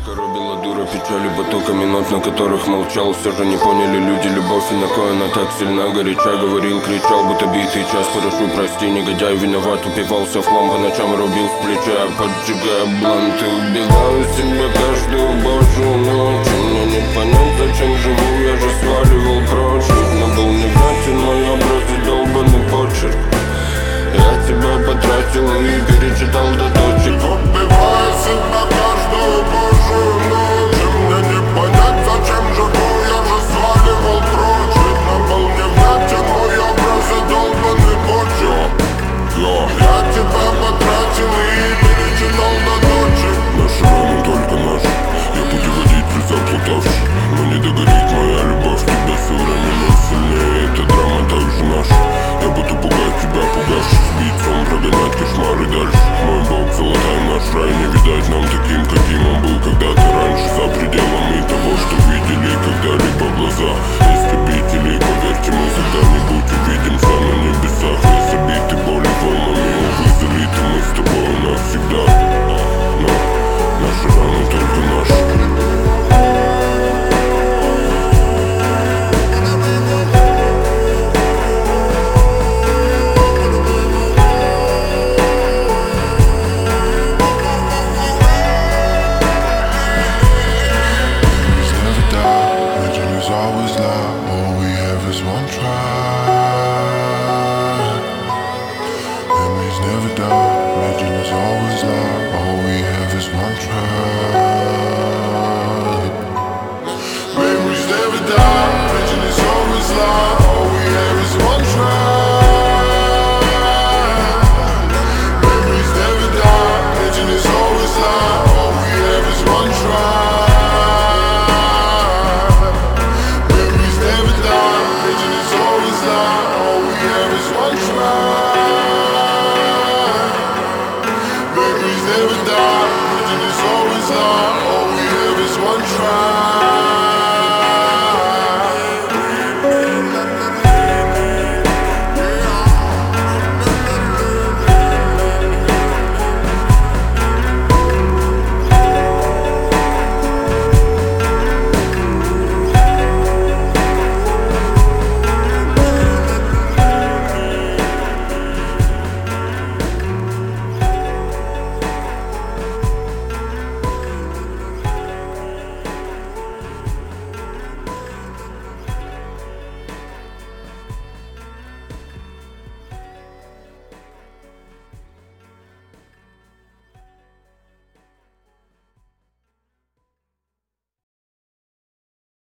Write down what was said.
Коробила дура печали потоками нот, на которых молчал. Все же не поняли люди любовь, и на кое она так сильна. Горяча говорил, кричал, будто битый час. Прошу, прости, негодяй, виноват. Упивался в хлам, по ночам рубил с плеча, поджигая бланты. Убивал семью